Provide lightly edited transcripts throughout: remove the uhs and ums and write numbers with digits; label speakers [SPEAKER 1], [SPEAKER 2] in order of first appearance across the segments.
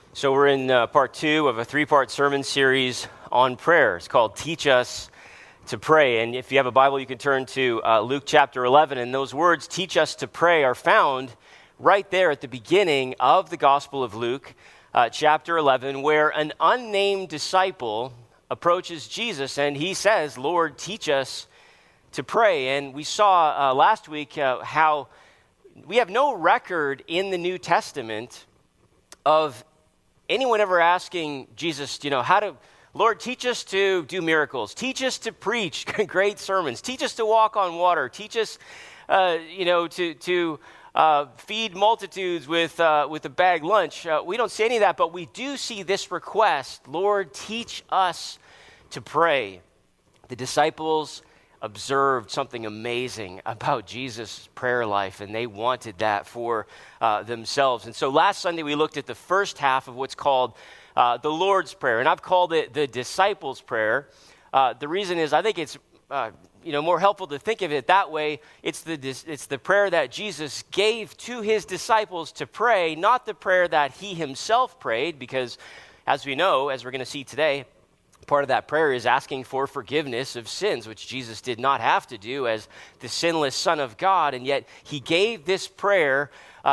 [SPEAKER 1] So we're in part two of a three-part sermon series on prayer. It's called Teach Us to Pray. And if you have a Bible, you can turn to Luke chapter 11. And those words, teach us to pray, are found right there at the beginning of the Gospel of Luke, chapter 11, where an unnamed disciple approaches Jesus and he says, Lord, teach us to pray. And we saw last week how we have no record in the New Testament of anyone ever asking Jesus, Lord, teach us to do miracles, teach us to preach great sermons, teach us to walk on water, teach us, to feed multitudes with a bag lunch. We don't see any of that, but we do see this request, Lord, teach us to pray. The disciples observed something amazing about Jesus' prayer life, and they wanted that for themselves. And so last Sunday, we looked at the first half of what's called the Lord's Prayer, and I've called it the disciples' prayer. The reason is I think it's more helpful to think of it that way. It's the prayer that Jesus gave to his disciples to pray, not the prayer that he himself prayed, because as we know, as we're going to see today, part of that prayer is asking for forgiveness of sins, which Jesus did not have to do as the sinless Son of God, and yet he gave this prayer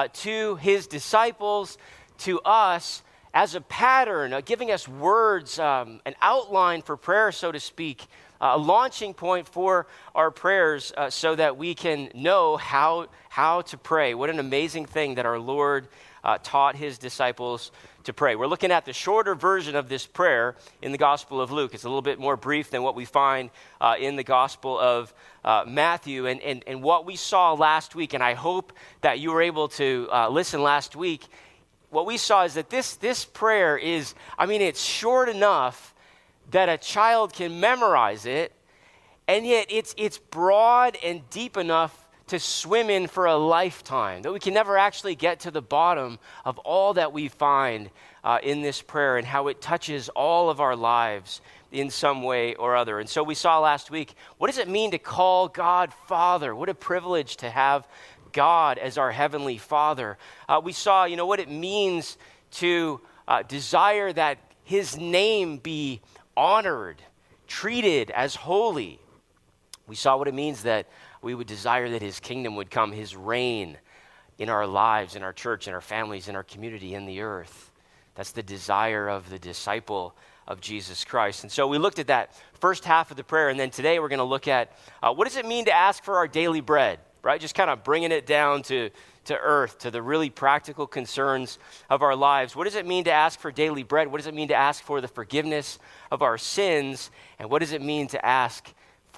[SPEAKER 1] to his disciples, to us, as a pattern, giving us words, an outline for prayer, so to speak, a launching point for our prayers so that we can know how to pray. What an amazing thing that our Lord taught his disciples to pray. We're looking at the shorter version of this prayer in the Gospel of Luke. It's a little bit more brief than what we find in the Gospel of Matthew. And what we saw last week, and I hope that you were able to listen last week, what we saw is that this prayer is, it's short enough that a child can memorize it, and yet it's broad and deep enough to swim in for a lifetime, that we can never actually get to the bottom of all that we find in this prayer and how it touches all of our lives in some way or other. And so we saw last week, what does it mean to call God Father? What a privilege to have God as our Heavenly Father. We saw, what it means to desire that his name be honored, treated as holy. We saw what it means that we would desire that his kingdom would come, his reign in our lives, in our church, in our families, in our community, in the earth. That's the desire of the disciple of Jesus Christ. And so we looked at that first half of the prayer, and then today we're going to look at what does it mean to ask for our daily bread, right? Just kind of bringing it down to earth, to the really practical concerns of our lives. What does it mean to ask for daily bread? What does it mean to ask for the forgiveness of our sins? And what does it mean to ask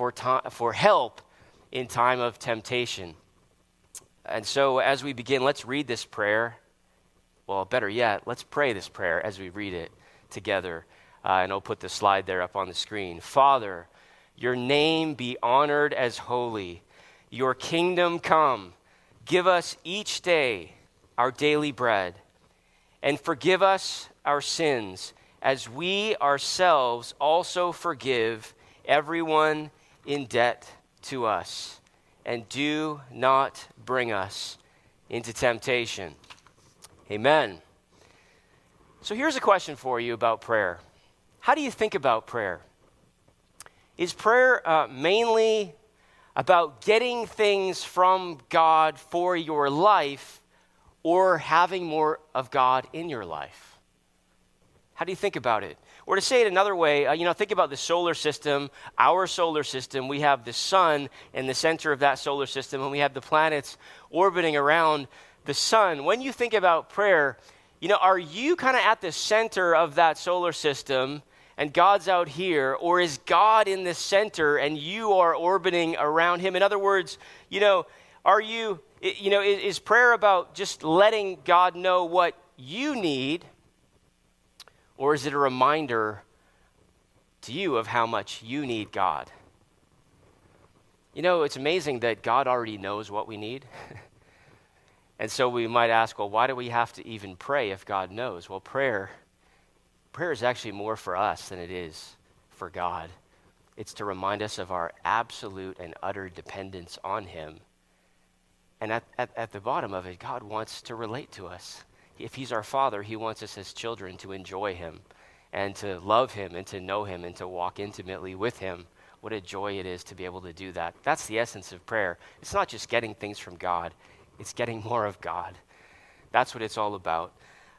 [SPEAKER 1] for help in time of temptation? And so as we begin, let's read this prayer. Well, better yet, let's pray this prayer as we read it together. And I'll put the slide there up on the screen. Father, your name be honored as holy. Your kingdom come. Give us each day our daily bread. And forgive us our sins as we ourselves also forgive everyone in debt to us, and do not bring us into temptation. Amen. So here's a question for you about prayer. How do you think about prayer? Is prayer mainly about getting things from God for your life, or having more of God in your life? How do you think about it? Or to say it another way, think about the solar system, our solar system. We have the sun in the center of that solar system, and we have the planets orbiting around the sun. When you think about prayer, are you kind of at the center of that solar system and God's out here, or is God in the center and you are orbiting around him? In other words, is prayer about just letting God know what you need, or is it a reminder to you of how much you need God? It's amazing that God already knows what we need. And so we might ask, well, why do we have to even pray if God knows? Well, prayer is actually more for us than it is for God. It's to remind us of our absolute and utter dependence on him. And at the bottom of it, God wants to relate to us. if he's our Father, he wants us as children to enjoy him and to love him and to know him and to walk intimately with him. What a joy it is to be able to do that. That's the essence of prayer. It's not just getting things from God. It's getting more of God. That's what it's all about.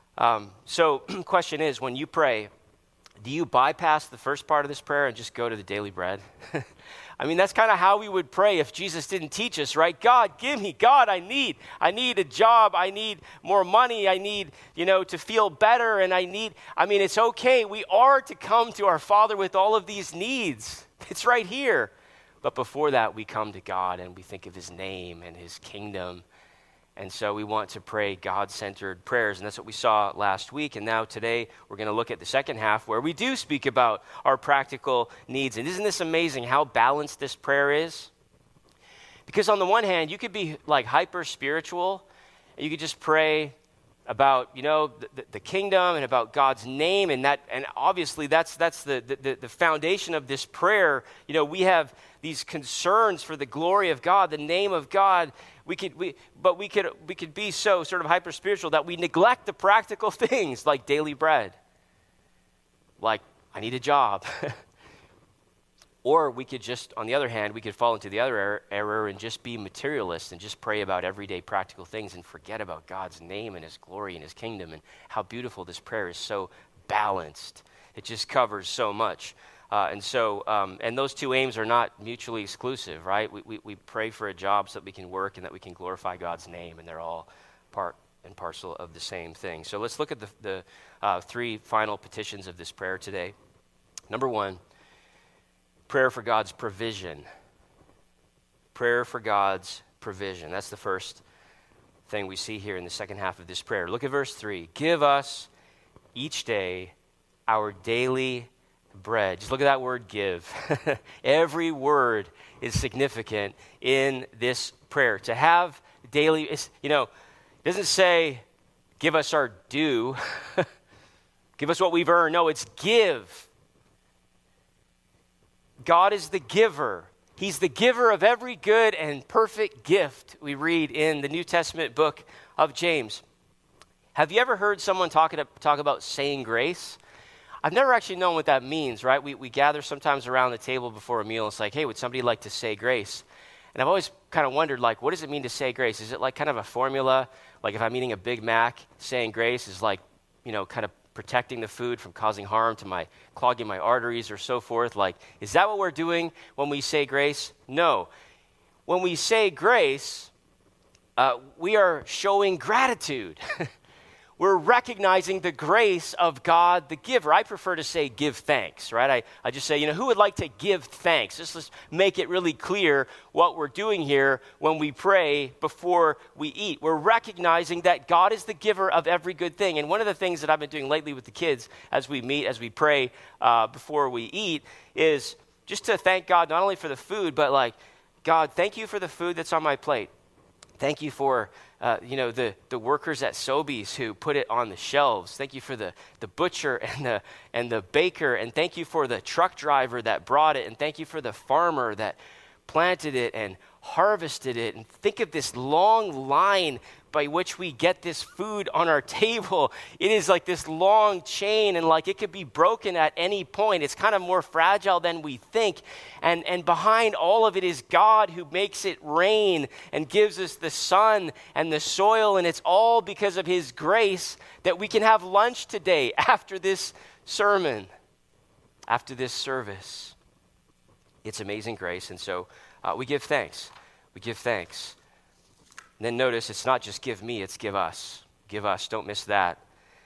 [SPEAKER 1] So question is, when you pray, do you bypass the first part of this prayer and just go to the daily bread? I mean, that's kind of how we would pray if Jesus didn't teach us, right? God, give me. God, I need a job. I need more money. I need, to feel better. And it's okay. We are to come to our Father with all of these needs. It's right here. But before that, we come to God and we think of his name and his kingdom. And so we want to pray God-centered prayers, and that's what we saw last week. And now today we're going to look at the second half where we do speak about our practical needs. And isn't this amazing how balanced this prayer is? Because on the one hand, you could be like hyper-spiritual, and you could just pray about, the kingdom and about God's name, and obviously that's the foundation of this prayer. We have these concerns for the glory of God, the name of God. We could be so sort of hyper spiritual that we neglect the practical things like daily bread, like I need a job. Or we could just, on the other hand, we could fall into the other error and just be materialist and just pray about everyday practical things and forget about God's name and his glory and his kingdom, and how beautiful this prayer is, so balanced. It just covers so much. And those two aims are not mutually exclusive, right? We pray for a job so that we can work and that we can glorify God's name, and they're all part and parcel of the same thing. So let's look at the three final petitions of this prayer today. Number one, prayer for God's provision. Prayer for God's provision. That's the first thing we see here in the second half of this prayer. Look at verse 3. Give us each day our daily bread. Just look at that word give. Every word is significant in this prayer. To have daily, it doesn't say give us our due, give us what we've earned. No, it's give. God is the giver. He's the giver of every good and perfect gift, we read in the New Testament book of James. Have you ever heard someone talk about saying grace? I've never actually known what that means, right? We gather sometimes around the table before a meal. It's like, hey, would somebody like to say grace? And I've always kind of wondered, like, what does it mean to say grace? Is it like kind of a formula? Like if I'm eating a Big Mac, saying grace is like, kind of protecting the food from causing harm to clogging my arteries or so forth. Like, is that what we're doing when we say grace? No. When we say grace, we are showing gratitude. We're recognizing the grace of God, the giver. I prefer to say give thanks, right? I just say, who would like to give thanks? Let's make it really clear what we're doing here when we pray before we eat. We're recognizing that God is the giver of every good thing. And one of the things that I've been doing lately with the kids as we meet, as we pray before we eat, is just to thank God not only for the food, but like, God, thank you for the food that's on my plate. Thank you for the workers at Sobeys who put it on the shelves. Thank you for the butcher and the baker, and thank you for the truck driver that brought it, and thank you for the farmer that planted it and harvested it. And think of this long line by which we get this food on our table. It is like this long chain, and like it could be broken at any point. It's kind of more fragile than we think. And behind all of it is God who makes it rain and gives us the sun and the soil, and it's all because of his grace that we can have lunch today after this sermon, after this service. It's amazing grace, and so we give thanks. We give thanks. And then notice, it's not just give me, it's give us. Give us, don't miss that.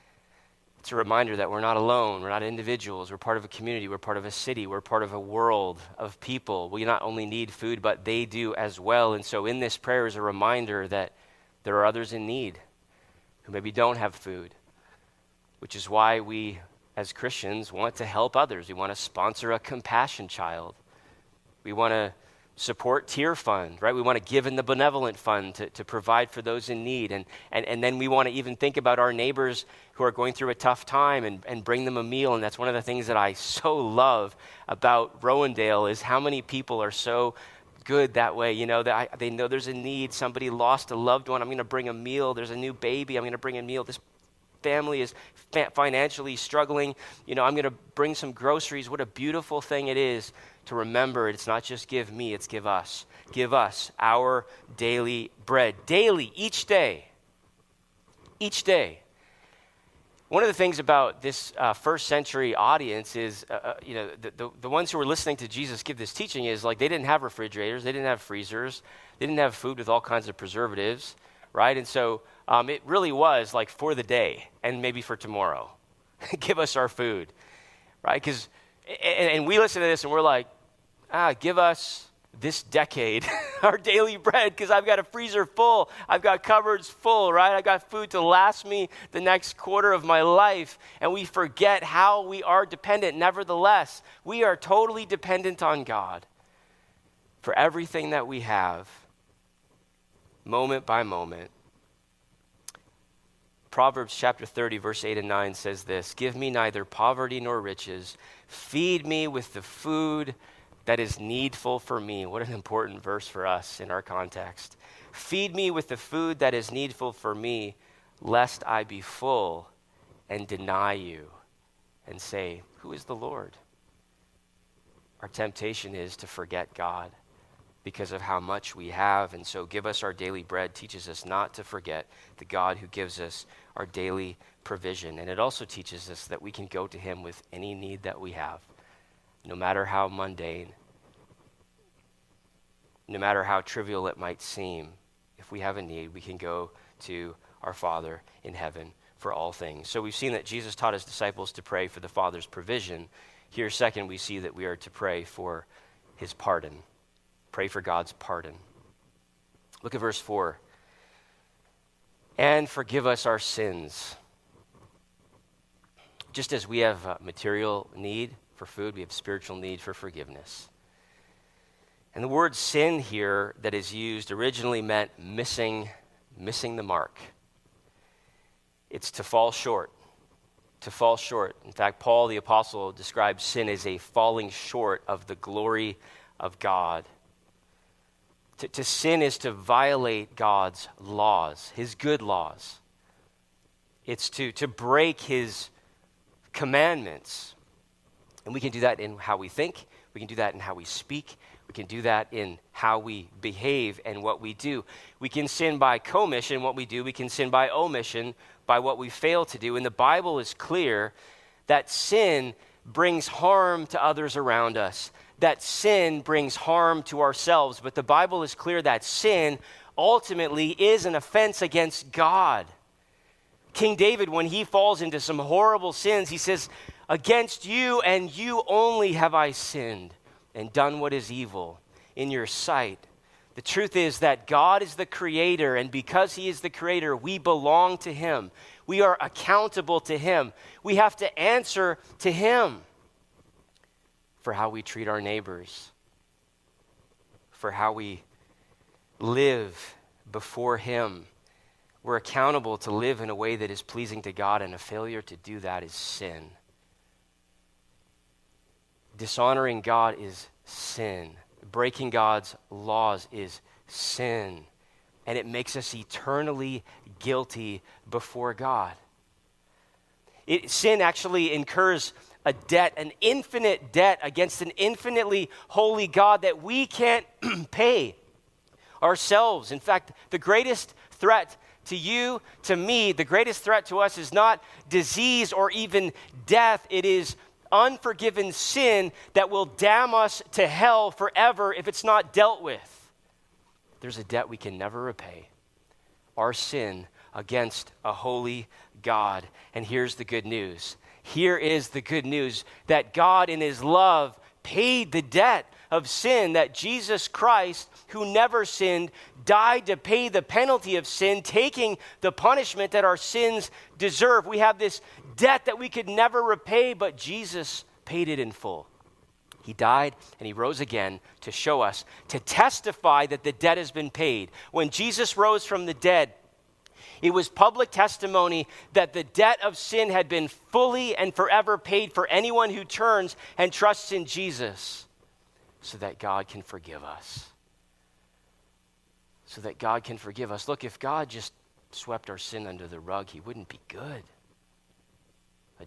[SPEAKER 1] It's a reminder that we're not alone, we're not individuals, we're part of a community, we're part of a city, we're part of a world of people. We not only need food, but they do as well. And so in this prayer is a reminder that there are others in need who maybe don't have food, which is why we, as Christians, want to help others. We want to sponsor a compassion child. We want to support Tear Fund, right? We want to give in the benevolent fund to provide for those in need. And then we want to even think about our neighbors who are going through a tough time and bring them a meal. And that's one of the things that I so love about Rowendale is how many people are so good that way. That they know there's a need. Somebody lost a loved one. I'm going to bring a meal. There's a new baby. I'm going to bring a meal. family is financially struggling, I'm going to bring some groceries. What a beautiful thing it is to remember it's not just give me, it's give us. Give us our daily bread. Daily, each day. Each day. One of the things about this first century audience is, the ones who were listening to Jesus give this teaching is like they didn't have refrigerators, they didn't have freezers, they didn't have food with all kinds of preservatives, right? And so it really was like for the day and maybe for tomorrow. Give us our food, right? Because, and we listen to this and we're like, give us this decade our daily bread because I've got a freezer full. I've got cupboards full, right? I've got food to last me the next quarter of my life. And we forget how we are dependent. Nevertheless, we are totally dependent on God for everything that we have, moment by moment. Proverbs chapter 30, verse 8 and 9 says this, "Give me neither poverty nor riches. Feed me with the food that is needful for me." What an important verse for us in our context. "Feed me with the food that is needful for me, lest I be full and deny you and say, 'Who is the Lord?'" Our temptation is to forget God because of how much we have. And so give us our daily bread teaches us not to forget the God who gives us our daily provision. And it also teaches us that we can go to him with any need that we have. No matter how mundane, no matter how trivial it might seem, if we have a need, we can go to our Father in heaven for all things. So we've seen that Jesus taught his disciples to pray for the Father's provision. Here, second, we see that we are to pray for his pardon. Pray for God's pardon. Look at verse 4. "And forgive us our sins." Just as we have a material need for food, we have spiritual need for forgiveness. And the word sin here that is used originally meant missing the mark. It's to fall short, to fall short. In fact, Paul the apostle describes sin as a falling short of the glory of God. To sin is to violate God's laws, his good laws. It's to break his commandments. And we can do that in how we think. We can do that in how we speak. We can do that in how we behave and what we do. We can sin by commission, what we do. We can sin by omission, by what we fail to do. And the Bible is clear that sin brings harm to others around us, that sin brings harm to ourselves. But the Bible is clear that sin ultimately is an offense against God. King David, when he falls into some horrible sins, he says, "Against you and you only have I sinned and done what is evil in your sight." The truth is that God is the creator, and because he is the creator, we belong to him. We are accountable to him. We have to answer to him for how we treat our neighbors, for how we live before him. We're accountable to live in a way that is pleasing to God, and a failure to do that is sin. Dishonoring God is sin. Breaking God's laws is sin. And it makes us eternally guilty before God. Sin actually incurs a debt, an infinite debt against an infinitely holy God that we can't pay ourselves. In fact, the greatest threat to you, to me, the greatest threat to us is not disease or even death. It is unforgiven sin that will damn us to hell forever if it's not dealt with. There's a debt we can never repay. Our sin against a holy God. And here's the good news. Here is the good news that God in his love paid the debt of sin, that Jesus Christ, who never sinned, died to pay the penalty of sin, taking the punishment that our sins deserve. We have this debt that we could never repay, but Jesus paid it in full. He died and he rose again to show us, to testify that the debt has been paid. When Jesus rose from the dead, it was public testimony that the debt of sin had been fully and forever paid for anyone who turns and trusts in Jesus, so that God can forgive us. So that God can forgive us. Look, if God just swept our sin under the rug, he wouldn't be good.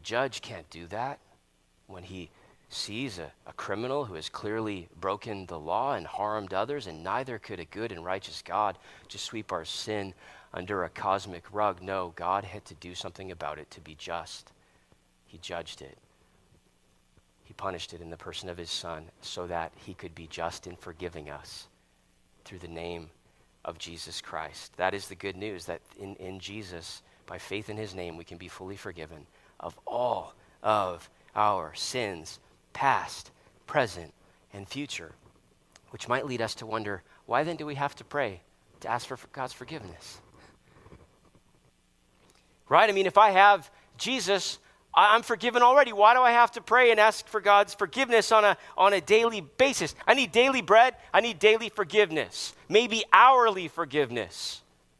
[SPEAKER 1] judge can't do that when he sees a criminal who has clearly broken the law and harmed others, and neither could a good and righteous God just sweep our sin under a cosmic rug. No, God had to do something about it to be just. He judged it. He punished it in the person of his Son so that he could be just in forgiving us through the name of Jesus Christ. That is the good news, that in Jesus, by faith in his name, we can be fully forgiven of all of our sins, past, present, and future, which might lead us to wonder, why then do we have to pray to ask for God's forgiveness? Right? I mean, if I have Jesus, I'm forgiven already. Why do I have to pray and ask for God's forgiveness on a daily basis? I need daily bread. I need daily forgiveness. Maybe hourly forgiveness.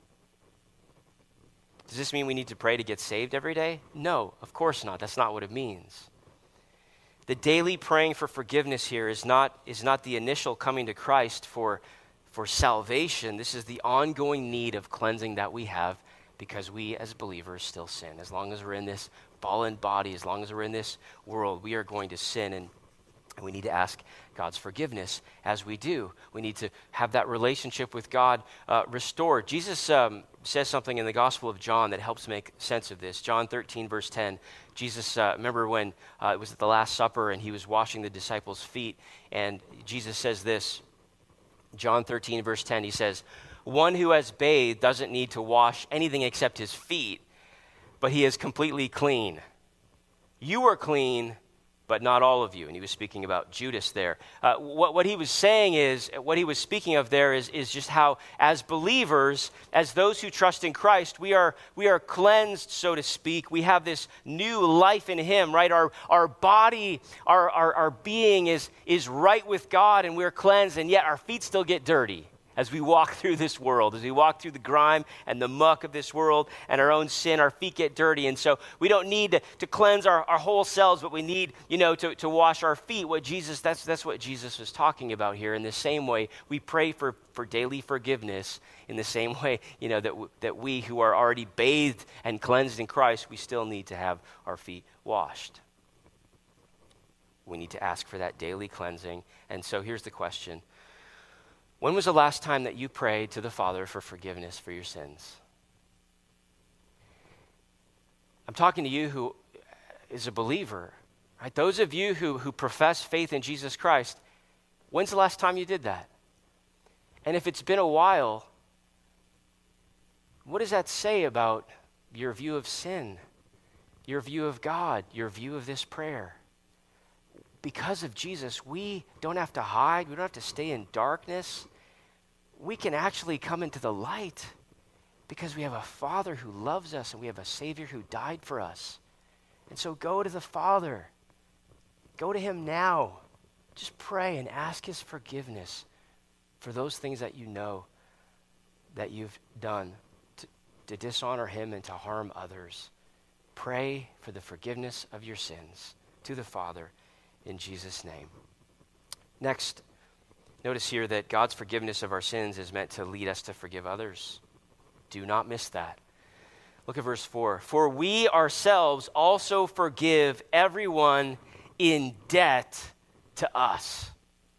[SPEAKER 1] Does this mean we need to pray to get saved every day? No, of course not. That's not what it means. The daily praying for forgiveness here is not the initial coming to Christ for salvation. This is the ongoing need of cleansing that we have because we as believers still sin. As long as we're in this fallen body, as long as we're in this world, we are going to sin, and we need to ask God's forgiveness as we do. We need to have that relationship with God restored. Jesus says something in the Gospel of John that helps make sense of this. John 13, verse 10. Jesus, remember when it was at the Last Supper and he was washing the disciples' feet, and Jesus says this, John 13, verse 10, he says, "One who has bathed doesn't need to wash anything except his feet, but he is completely clean. You are clean, but not all of you." And he was speaking about Judas there. What he was saying is, what he was speaking of there is just how, as believers, as those who trust in Christ, we are cleansed, so to speak. We have this new life in him, right? Our body, our being is right with God, and we're cleansed, and yet our feet still get dirty as we walk through this world, as we walk through the grime and the muck of this world and our own sin. Our feet get dirty, and so we don't need to cleanse our whole selves, but we need, to wash our feet. That's what Jesus was talking about here. In the same way, we pray for daily forgiveness. In the same way, that we who are already bathed and cleansed in Christ, we still need to have our feet washed. We need to ask for that daily cleansing. And so here's the question. When was the last time that you prayed to the Father for forgiveness for your sins? I'm talking to you who is a believer, right? Those of you who profess faith in Jesus Christ, when's the last time you did that? And if it's been a while, what does that say about your view of sin, your view of God, your view of this prayer? Because of Jesus, we don't have to hide. We don't have to stay in darkness. We can actually come into the light because we have a Father who loves us and we have a Savior who died for us. And so go to the Father. Go to him now. Just pray and ask his forgiveness for those things that you know that you've done to dishonor him and to harm others. Pray for the forgiveness of your sins to the Father in Jesus' name. Next, notice here that God's forgiveness of our sins is meant to lead us to forgive others. Do not miss that. Look at verse 4. "For we ourselves also forgive everyone in debt to us."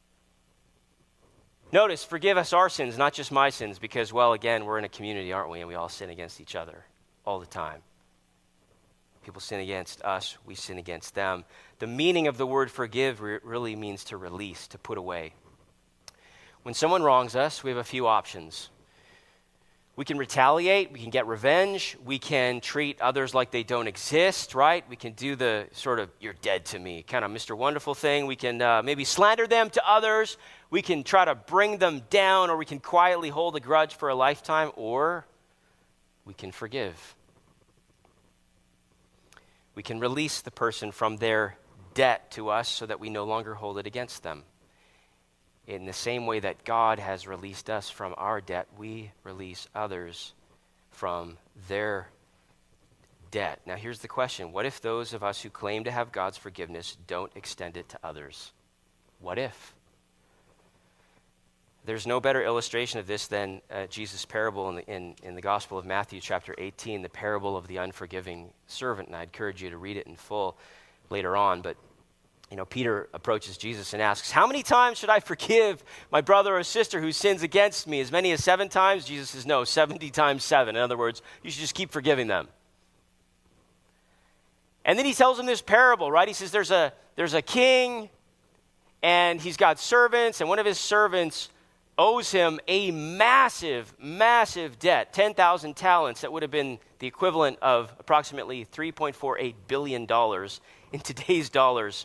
[SPEAKER 1] Notice, forgive us our sins, not just my sins, because, well, again, we're in a community, aren't we? And we all sin against each other all the time. People sin against us, we sin against them. The meaning of the word forgive really means to release, to put away. When someone wrongs us, we have a few options. We can retaliate, we can get revenge, we can treat others like they don't exist, right? We can do the sort of, "you're dead to me," kind of Mr. Wonderful thing. We can maybe slander them to others. We can try to bring them down, or we can quietly hold a grudge for a lifetime, or we can forgive. We can release the person from their debt to us so that we no longer hold it against them. In the same way that God has released us from our debt, we release others from their debt. Now here's the question. What if those of us who claim to have God's forgiveness don't extend it to others? What if? there's no better illustration of this than Jesus' parable in the Gospel of Matthew chapter 18, the parable of the unforgiving servant. And I encourage you to read it in full later on. But, Peter approaches Jesus and asks, how many times should I forgive my brother or sister who sins against me? As many as 7 times? Jesus says, no, 70 times 7. In other words, you should just keep forgiving them. And then he tells him this parable, right? He says there's a king, and he's got servants, and one of his servants owes him a massive, massive debt, 10,000 talents. That would have been the equivalent of approximately $3.48 billion in today's dollars.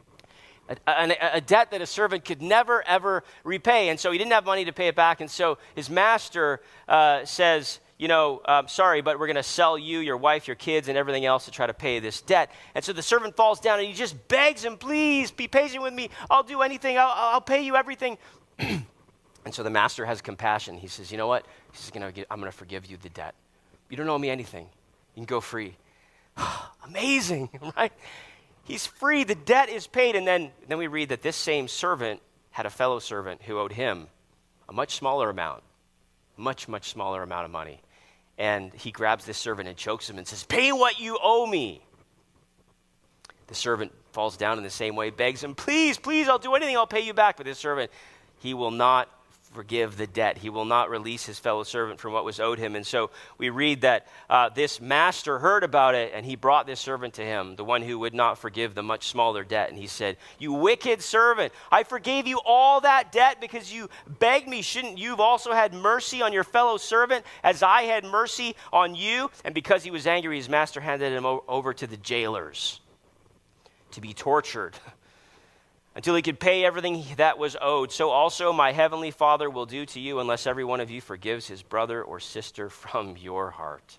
[SPEAKER 1] A debt that a servant could never, ever repay. And so he didn't have money to pay it back. And so his master says, sorry, but we're going to sell you, your wife, your kids, and everything else to try to pay this debt. And so the servant falls down and he just begs him, please, be patient with me. I'll do anything. I'll pay you everything. And so the master has compassion. He says, you know what? He says, I'm going to forgive you the debt. You don't owe me anything. You can go free. Amazing, right? He's free. The debt is paid. And then we read that this same servant had a fellow servant who owed him a much smaller amount, much, much smaller amount of money. And he grabs this servant and chokes him and says, pay what you owe me. The servant falls down in the same way, begs him, please, I'll do anything. I'll pay you back. But this servant, he will not forgive the debt. He will not release his fellow servant from what was owed him. And so we read that this master heard about it, and he brought this servant to him, the one who would not forgive the much smaller debt. And he said, you wicked servant, I forgave you all that debt because you begged me. Shouldn't you have also had mercy on your fellow servant as I had mercy on you? And because he was angry, his master handed him over to the jailers to be tortured until he could pay everything that was owed. So also my heavenly Father will do to you unless every one of you forgives his brother or sister from your heart.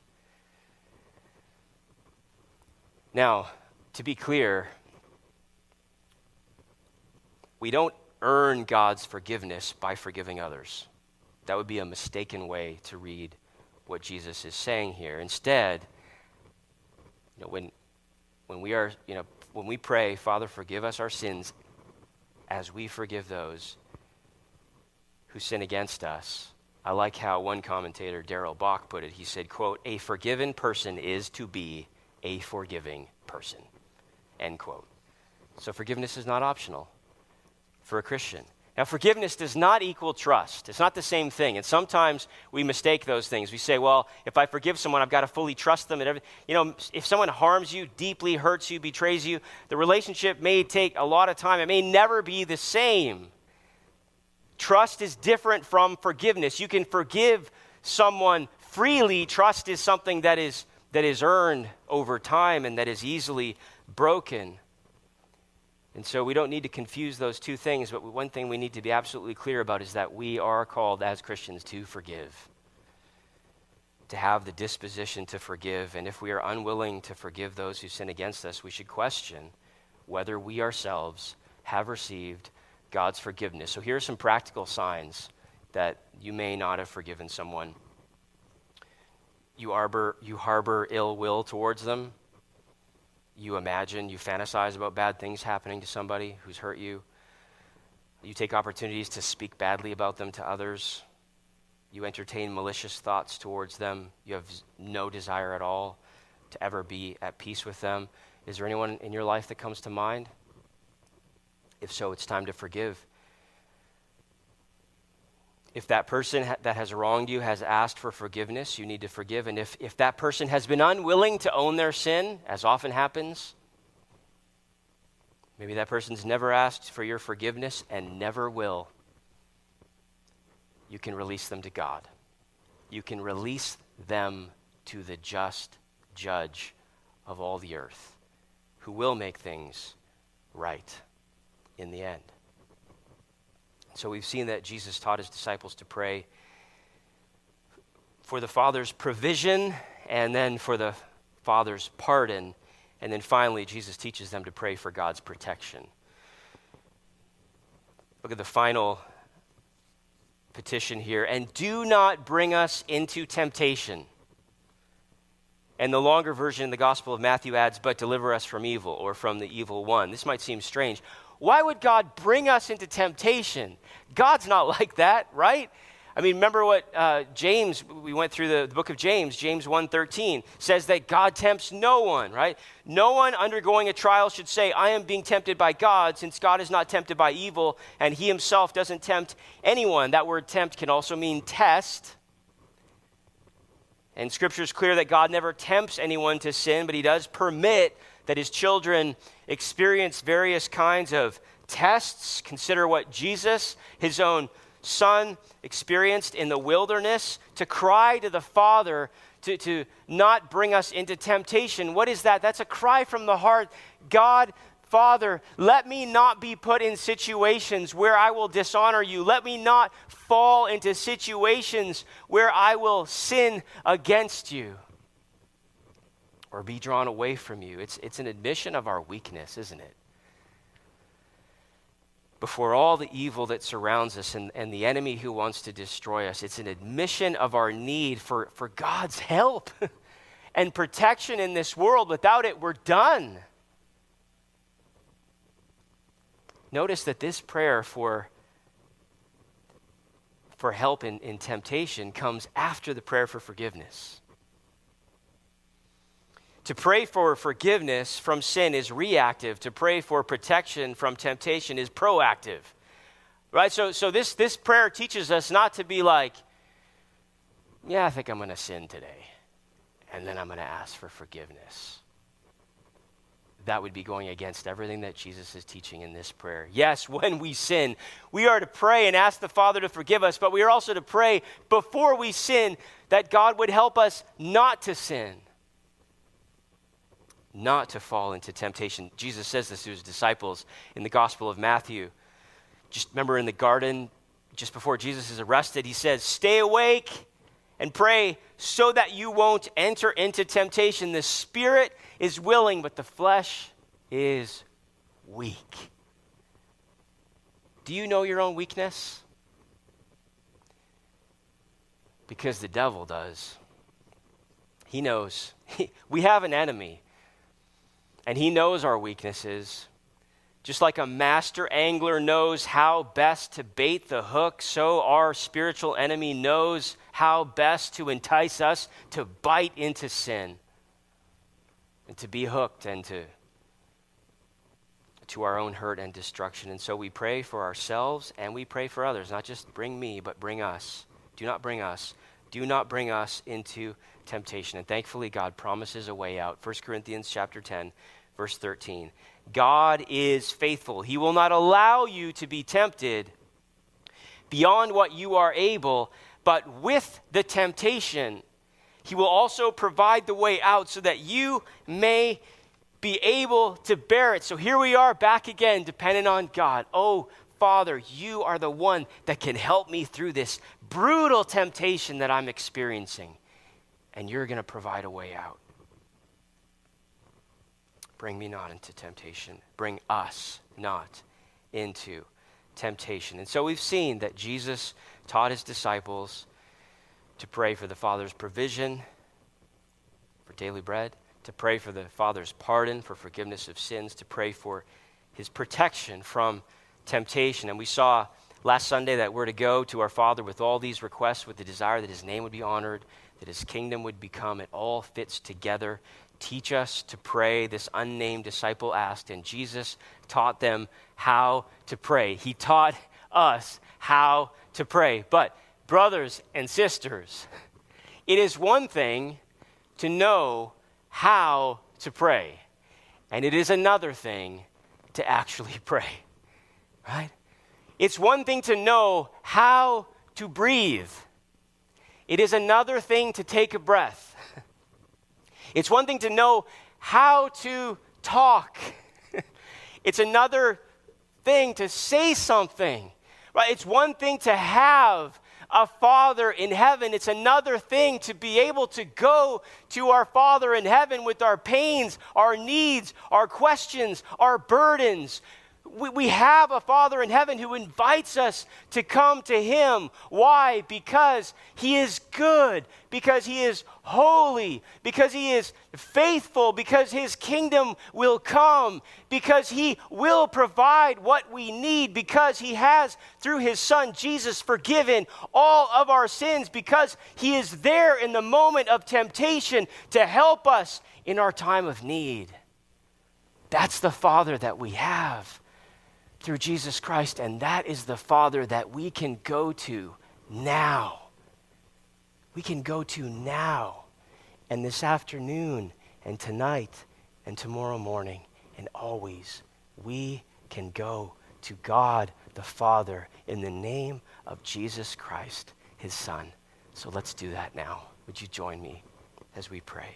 [SPEAKER 1] Now, to be clear, we don't earn God's forgiveness by forgiving others. That would be a mistaken way to read what Jesus is saying here. Instead, when we pray, Father, forgive us our sins, as we forgive those who sin against us. I like how one commentator, Darrell Bock, put it. He said, quote, a forgiven person is to be a forgiving person, end quote. So forgiveness is not optional for a Christian. Now, forgiveness does not equal trust. It's not the same thing. And sometimes we mistake those things. We say, well, if I forgive someone, I've got to fully trust them. And if someone harms you, deeply hurts you, betrays you, the relationship may take a lot of time. It may never be the same. Trust is different from forgiveness. You can forgive someone freely. Trust is something that is earned over time and that is easily broken. And so we don't need to confuse those two things, but one thing we need to be absolutely clear about is that we are called as Christians to forgive, to have the disposition to forgive. And if we are unwilling to forgive those who sin against us, we should question whether we ourselves have received God's forgiveness. So here are some practical signs that you may not have forgiven someone. You harbor ill will towards them. You fantasize about bad things happening to somebody who's hurt you. You take opportunities to speak badly about them to others. You entertain malicious thoughts towards them. You have no desire at all to ever be at peace with them. Is there anyone in your life that comes to mind? If so, it's time to forgive. If that person that has wronged you has asked for forgiveness, you need to forgive. And if that person has been unwilling to own their sin, as often happens, maybe that person's never asked for your forgiveness and never will, you can release them to God. You can release them to the just judge of all the earth, who will make things right in the end. So we've seen that Jesus taught his disciples to pray for the Father's provision and then for the Father's pardon. And then finally, Jesus teaches them to pray for God's protection. Look at the final petition here. And do not bring us into temptation. And the longer version in the Gospel of Matthew adds, but deliver us from evil or from the evil one. This might seem strange. Why would God bring us into temptation? God's not like that, right? I mean, remember what James, we went through the book of James 1:13, says that God tempts no one, right? No one undergoing a trial should say, I am being tempted by God, since God is not tempted by evil, and he himself doesn't tempt anyone. That word tempt can also mean test. And Scripture is clear that God never tempts anyone to sin, but he does permit that his children experience various kinds of tests. Consider what Jesus, his own Son, experienced in the wilderness, to cry to the Father to not bring us into temptation. What is that? That's a cry from the heart. God, Father, let me not be put in situations where I will dishonor you. Let me not fall into situations where I will sin against you or be drawn away from you. It's an admission of our weakness, isn't it? Before all the evil that surrounds us and the enemy who wants to destroy us, it's an admission of our need for God's help and protection in this world. Without it, we're done. Notice that this prayer for help in temptation comes after the prayer for forgiveness. To pray for forgiveness from sin is reactive. To pray for protection from temptation is proactive. Right? So this prayer teaches us not to be like, yeah, I think I'm going to sin today, and then I'm going to ask for forgiveness. That would be going against everything that Jesus is teaching in this prayer. Yes, when we sin, we are to pray and ask the Father to forgive us, but we are also to pray before we sin that God would help us not to sin, not to fall into temptation. Jesus says this to his disciples in the Gospel of Matthew. Just remember in the garden, just before Jesus is arrested, he says, stay awake and pray so that you won't enter into temptation. The spirit is willing, but the flesh is weak. Do you know your own weakness? Because the devil does. He knows. We have an enemy, and he knows our weaknesses. Just like a master angler knows how best to bait the hook, so our spiritual enemy knows how best to entice us to bite into sin and to be hooked and to our own hurt and destruction. And so we pray for ourselves and we pray for others, not just bring me, but bring us. Do not bring us. Do not bring us into temptation. And thankfully, God promises a way out. 1 Corinthians chapter 10, verse 13. God is faithful. He will not allow you to be tempted beyond what you are able, but with the temptation, he will also provide the way out so that you may be able to bear it. So here we are back again, dependent on God. Oh, Father, you are the one that can help me through this brutal temptation that I'm experiencing, and you're going to provide a way out. Bring me not into temptation. Bring us not into temptation. And so we've seen that Jesus taught his disciples to pray for the Father's provision for daily bread, to pray for the Father's pardon for forgiveness of sins, to pray for his protection from temptation. And we saw last Sunday that we're to go to our Father with all these requests with the desire that his name would be honored, that his kingdom would become. It all fits together. Teach us to pray, this unnamed disciple asked, and Jesus taught them how to pray. He taught us how to pray. But brothers and sisters, it is one thing to know how to pray, and it is another thing to actually pray, right? It's one thing to know how to breathe. It is another thing to take a breath. It's one thing to know how to talk. It's another thing to say something, right? It's one thing to have a Father in heaven. It's another thing to be able to go to our Father in heaven with our pains, our needs, our questions, our burdens, We have a Father in heaven who invites us to come to him. Why? Because he is good, because he is holy, because he is faithful, because his kingdom will come, because he will provide what we need, because he has, through his Son Jesus, forgiven all of our sins, because he is there in the moment of temptation to help us in our time of need. That's the Father that we have through Jesus Christ, and that is the Father that we can go to now. We can go to now, and this afternoon, and tonight, and tomorrow morning, and always. We can go to God the Father in the name of Jesus Christ, his Son. So let's do that now. Would you join me as we pray?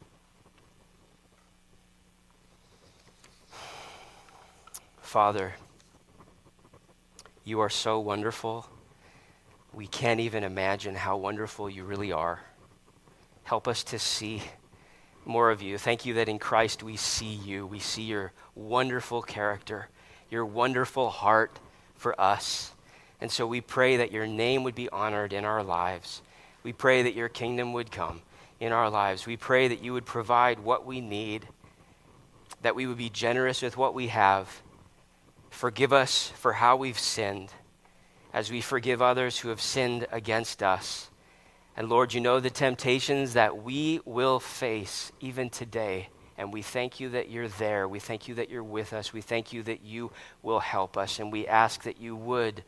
[SPEAKER 1] Father, you are so wonderful. We can't even imagine how wonderful you really are. Help us to see more of you. Thank you that in Christ we see you. We see your wonderful character, your wonderful heart for us. And so we pray that your name would be honored in our lives. We pray that your kingdom would come in our lives. We pray that you would provide what we need, that we would be generous with what we have. Forgive us for how we've sinned, as we forgive others who have sinned against us. And Lord, you know the temptations that we will face even today. And we thank you that you're there. We thank you that you're with us. We thank you that you will help us. And we ask that you would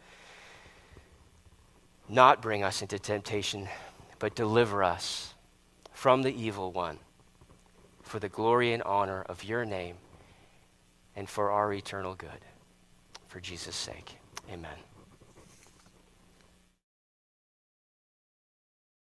[SPEAKER 1] not bring us into temptation, but deliver us from the evil one, for the glory and honor of your name and for our eternal good. For Jesus' sake, amen.